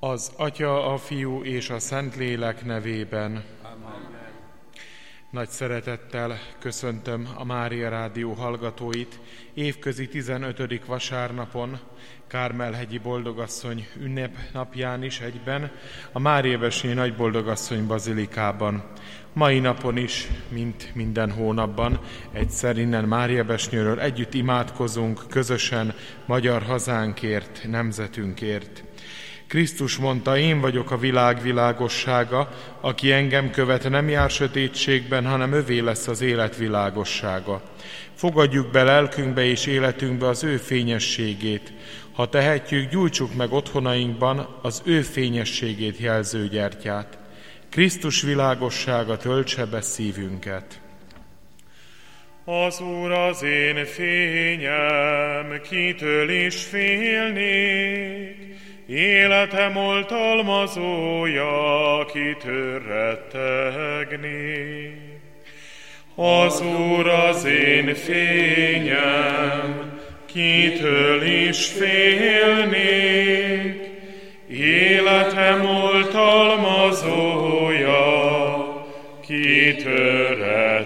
Az Atya, a Fiú és a Szentlélek nevében. Amen. Nagy szeretettel köszöntöm a Mária Rádió hallgatóit évközi 15. vasárnapon, Kármel-hegyi Boldogasszony ünnepnapján is egyben, a Máriabecsnyi Nagyboldogasszony bazilikában. Mai napon is, mint minden hónapban, egyszer innen Máriabecsnyről együtt imádkozunk közösen magyar hazánkért, nemzetünkért. Krisztus mondta, én vagyok a világ világossága, aki engem követ, nem jár sötétségben, hanem övé lesz az élet világossága. Fogadjuk be lelkünkbe és életünkbe az ő fényességét. Ha tehetjük, gyújtsuk meg otthonainkban az ő fényességét jelző gyertyát. Krisztus világossága töltse be szívünket. Az Úr az én fényem, kitől is félnék, életem oltalmazója, kitől rettegnék. Az Úr az én fényem, kitől is félnék, életem oltalmazója, kitől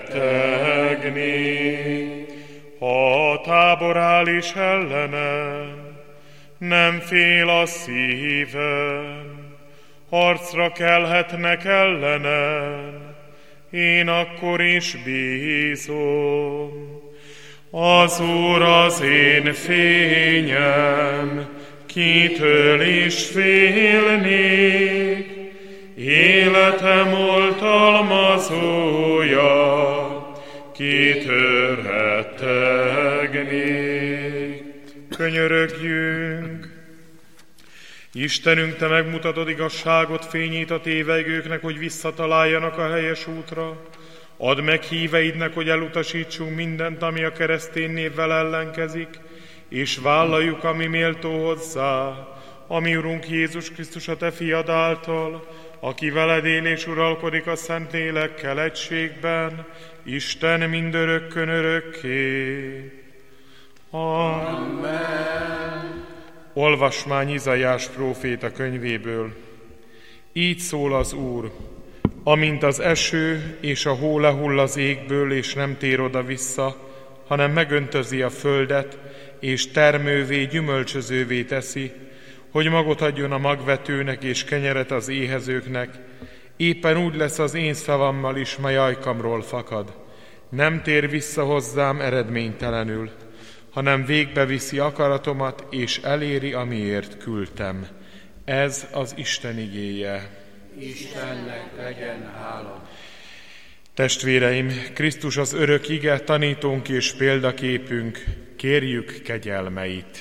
rettegnék. Ha a tábor áll is ellenem, nem fél a szívem, harcra kelhetnek ellenem, én akkor is bízom. Az Úr az én fényem, kitől is félnék, életem oltalmazója, kitől rettegnék. Könyörögjünk! Istenünk, Te megmutatod igazságot, fényét a tévegőknek, hogy visszataláljanak a helyes útra. Add meg híveidnek, hogy elutasítsunk mindent, ami a keresztény névvel ellenkezik, és vállaljuk, ami méltó hozzá, ami Urunk Jézus Krisztus a Te fiad által, aki veled él és uralkodik a Szentlélekkel egységben, Isten mindörökkön örökké. Amen. Olvasmány Izaiás próféta könyvéből. Így szól az Úr, amint az eső és a hó lehull az égből, és nem tér oda-vissza, hanem megöntözi a földet, és termővé, gyümölcsözővé teszi, hogy magot adjon a magvetőnek és kenyeret az éhezőknek, éppen úgy lesz az én szavammal is, mely ajkamról fakad. Nem tér vissza hozzám eredménytelenül, hanem végbeviszi akaratomat, és eléri, amiért küldtem. Ez az Isten igéje. Istennek legyen hála. Testvéreim, Krisztus az örök ige, tanítónk és példaképünk, kérjük kegyelmeit.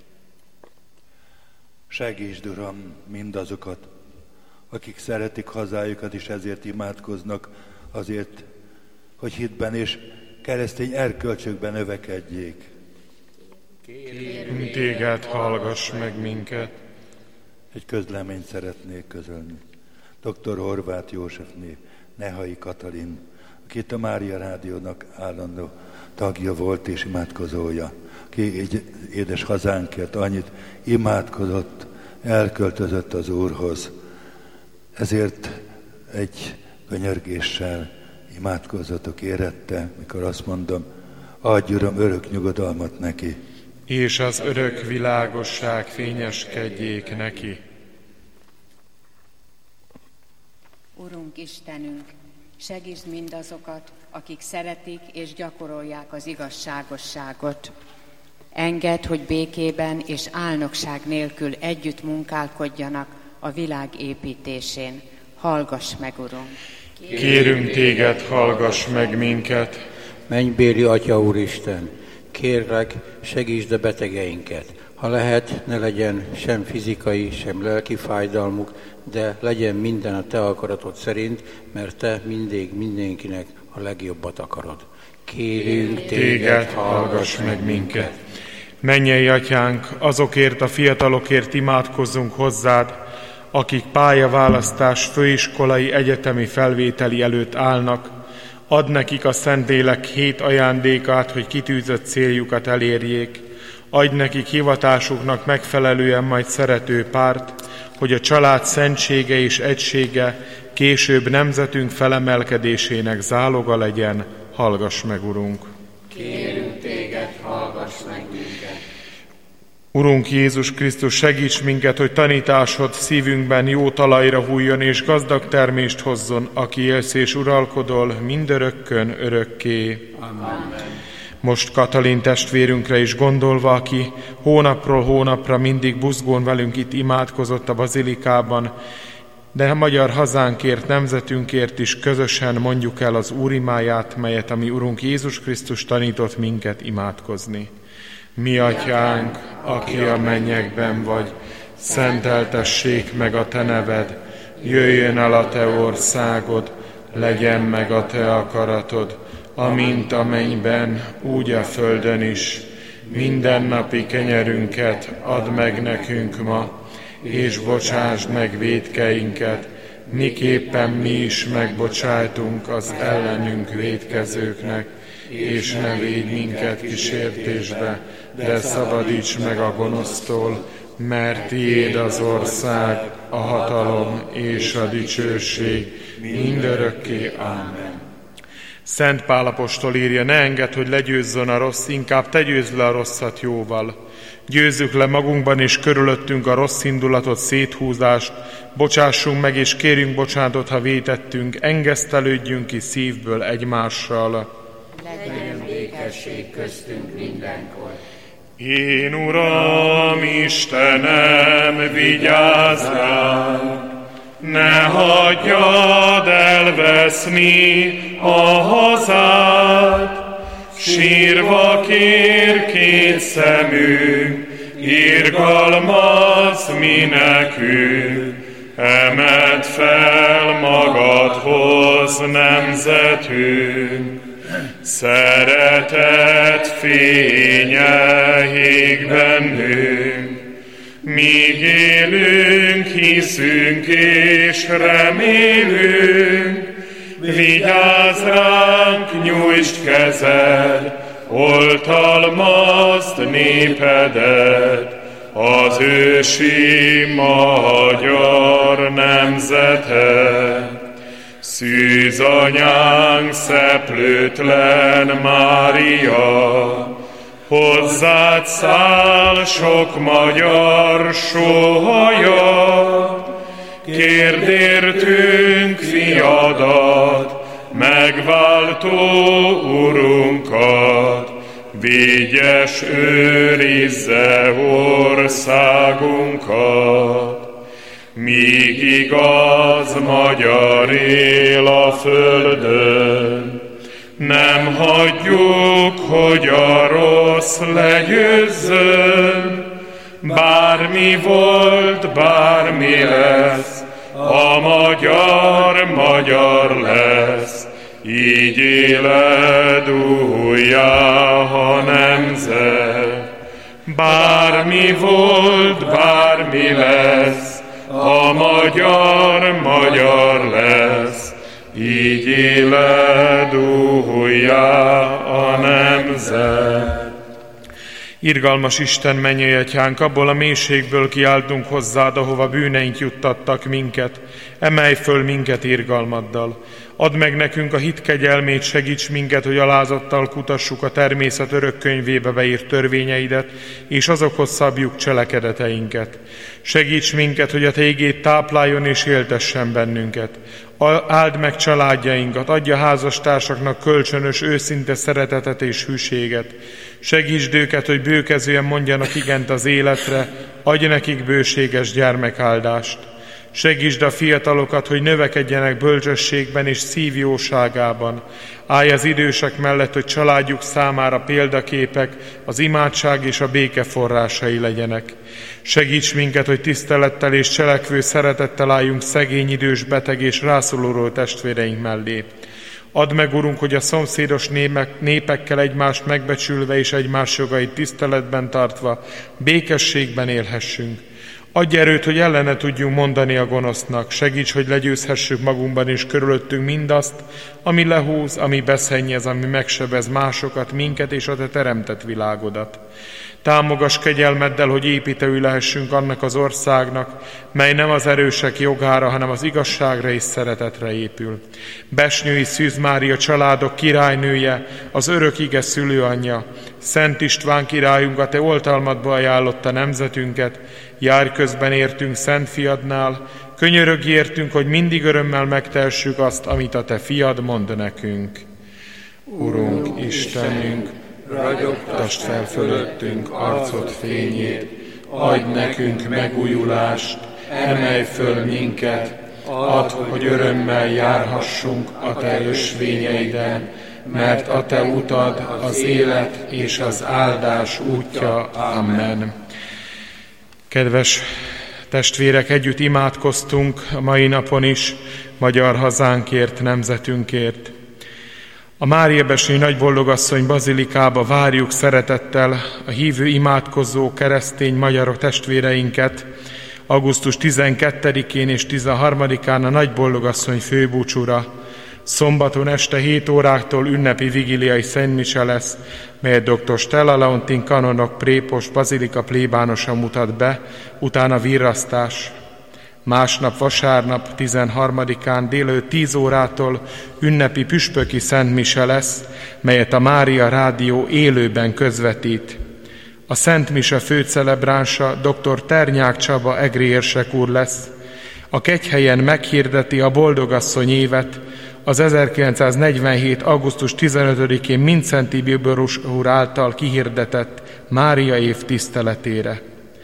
Segítsd, Uram, mindazokat, akik szeretik hazájukat, és ezért imádkoznak, azért, hogy hitben és keresztény erkölcsökben növekedjék. Kérünk Téged, hallgass meg minket. Egy közleményt szeretnék közölni. Dr. Horváth Józsefné, Nehai Katalin, aki itt a Mária Rádiónak állandó tagja volt és imádkozója, aki egy édes hazánkért annyit imádkozott, elköltözött az Úrhoz. Ezért egy könyörgéssel imádkozzatok érette, mikor azt mondom, adj, Uram, örök nyugodalmat neki. És az örök világosság fényeskedjék neki. Urunk Istenünk, segítsd mindazokat, akik szeretik és gyakorolják az igazságosságot. Engedd, hogy békében és álnokság nélkül együtt munkálkodjanak a világ építésén. Hallgass meg, Urunk! Kérünk Téged, hallgass meg minket! Mennybéli Atya Úristen, kérlek, segítsd a betegeinket. Ha lehet, ne legyen sem fizikai, sem lelki fájdalmuk, de legyen minden a Te akaratod szerint, mert Te mindig mindenkinek a legjobbat akarod. Kérünk Téged, hallgass meg minket! Mennyei Atyánk, azokért a fiatalokért imádkozzunk hozzád, akik pályaválasztás, főiskolai, egyetemi felvételi előtt állnak, add nekik a Szentlélek 7 ajándékát, hogy kitűzött céljukat elérjék, adj nekik hivatásuknak megfelelően majd szerető párt, hogy a család szentsége és egysége később nemzetünk felemelkedésének záloga legyen. Hallgass meg, Urunk! Kérünk téged, hallgass meg minket! Urunk Jézus Krisztus, segíts minket, hogy tanításod szívünkben jó talajra hújjon és gazdag termést hozzon, aki élsz és uralkodol mindörökkön örökké. Amen. Most Katalin testvérünkre is gondolva, aki hónapról hónapra mindig buzgón velünk itt imádkozott a bazilikában, de a magyar hazánkért, nemzetünkért is közösen mondjuk el az úrimáját, melyet a mi Urunk Jézus Krisztus tanított minket imádkozni. Mi atyánk, aki a mennyekben vagy, szenteltessék meg a te neved, jöjjön el a te országod, legyen meg a te akaratod, amint a mennyben, úgy a földön is. Mindennapi kenyerünket add meg nekünk ma, és bocsásd meg vétkeinket, miképpen mi is megbocsájtunk az ellenünk vétkezőknek, és ne védj minket kísértésbe, de szabadíts meg a gonosztól, mert tiéd az ország, a hatalom és a dicsőség mindörökké. Amen. Szent Pál apostol írja, ne engedd, hogy legyőzzön a rossz, inkább te győzd le a rosszat jóval. Győzzük le magunkban és körülöttünk a rossz indulatot, széthúzást, bocsássunk meg és kérjünk bocsánatot, ha vétettünk, engesztelődjünk ki szívből egymással. Legyen békesség köztünk mindenkor. Én, Uram, Istenem, vigyázz ránk! Ne hagyjad elveszni a hazát, sírva kér két szemünk, irgalmazz mi nekünk, emeld fel magadhoz nemzetünk. Szeretet fénye ég bennünk, míg élünk, hiszünk és remélünk. Vigyázz ránk, nyújtsd kezed, oltalmazd népedet, az ősi magyar nemzetet. Szűz anyánk, szeplőtlen Mária, hozzád száll sok magyar sóhajat. Kérd értünk fiadat, megváltó Urunkat, végyes őrizze országunkat. Míg igaz magyar él a földön, nem hagyjuk, hogy a rossz legyőzzön. Bármi volt, bármi lesz, a magyar magyar lesz. Így éled újjá a nemzet. Bármi volt, bármi lesz, a magyar magyar lesz. Így éled újjá a nemzet. Irgalmas Isten, mennyei atyánk, abból a mélységből kiáltunk hozzád, ahova bűneink juttattak minket. Emelj föl minket irgalmaddal. Add meg nekünk a hit kegyelmét, segíts minket, hogy alázattal kutassuk a természet örök könyvébe beírt törvényeidet, és azokhoz szabjuk cselekedeteinket. Segíts minket, hogy a te igéd tápláljon és éltessen bennünket. Áld meg családjainkat, adja házastársaknak kölcsönös, őszinte szeretetet és hűséget. Segítsd őket, hogy bőkezően mondjanak igent az életre, adj nekik bőséges gyermekáldást. Segítsd a fiatalokat, hogy növekedjenek bölcsességben és szívjóságában. Állj az idősek mellett, hogy családjuk számára példaképek, az imádság és a béke forrásai legyenek. Segíts minket, hogy tisztelettel és cselekvő szeretettel álljunk szegény, idős, beteg és rászoruló testvéreink mellé. Add meg, Urunk, hogy a szomszédos népekkel egymást megbecsülve és egymás jogait tiszteletben tartva békességben élhessünk. Adj erőt, hogy ellene tudjunk mondani a gonosznak. Segíts, hogy legyőzhessük magunkban és körülöttünk mindazt, ami lehúz, ami beszennyez, ami megsebez másokat, minket és a te teremtett világodat. Támogass kegyelmeddel, hogy építői lehessünk annak az országnak, mely nem az erősek jogára, hanem az igazságra és szeretetre épül. Besnyői Szűz Mária családok királynője, az örök ige szülőanyja, Szent István királyunk, a te oltalmadba ajánlotta nemzetünket, járj közben értünk Szent Fiadnál, könyörögj értünk, hogy mindig örömmel megtehessük azt, amit a te fiad mond nekünk. Urunk, Istenünk, ragyogtasd fel fölöttünk arcod fényét, adj nekünk megújulást, emelj föl minket, add, hogy örömmel járhassunk a te ösvényeiden, mert a te utad az élet és az áldás útja. Amen. Kedves testvérek, együtt imádkoztunk a mai napon is magyar hazánkért, nemzetünkért. A Máriabesnyi Nagyboldogasszony bazilikába várjuk szeretettel a hívő, imádkozó keresztény magyarok testvéreinket augusztus 12-én és 13-án a Nagyboldogasszony főbúcsúra. Szombaton este 7 óráktól ünnepi vigíliai szentmise lesz, melyet dr. Stella Leontin kanonok prépost bazilika plébánosa mutat be, utána virrasztás. Másnap vasárnap 13-án délelőtt 10 órától ünnepi püspöki szentmise lesz, melyet a Mária Rádió élőben közvetít. A szentmise főcelebránsa dr. Ternyák Csaba egri érsek úr lesz. A Kegyhelyen meghirdeti a Boldogasszony évet, az 1947. augusztus 15-én Mindszenty Bíborús úr által kihirdetett Mária év tiszteletére.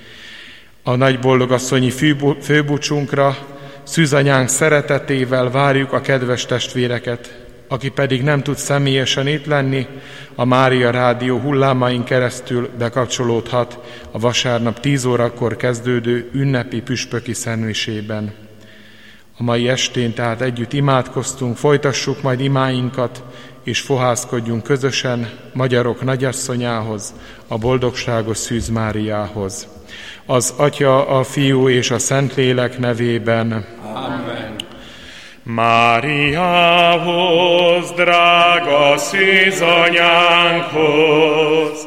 A Nagyboldogasszonyi főbúcsunkra szűzanyánk szeretetével várjuk a kedves testvéreket. Aki pedig nem tud személyesen itt lenni, a Mária Rádió hullámain keresztül bekapcsolódhat a vasárnap 10 órakor kezdődő ünnepi püspöki szentmisében. A mai estén tehát együtt imádkoztunk, folytassuk majd imáinkat, és fohászkodjunk közösen magyarok nagyasszonyához, a boldogságos Szűz Máriához. Az Atya, a Fiú és a Szentlélek nevében. Amen. Máriához, drága szűzanyánkhoz,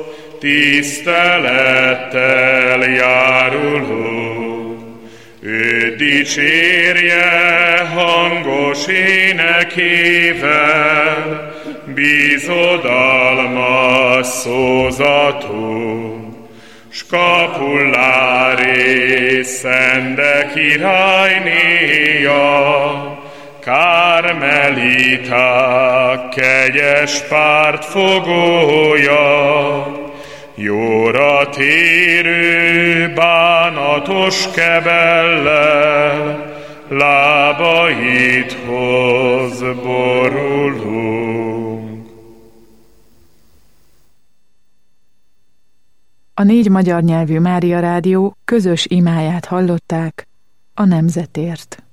tisztelettel járulunk. Ő dicsérje hangos énekével, bizodalmas szózatunk. Skapullári Szende királynéja, Kármeliták kegyes pártfogója, jóra térő bánatos kebellel, lábaidhoz borulunk. A 4 magyar nyelvű Mária Rádió közös imáját hallották a nemzetért.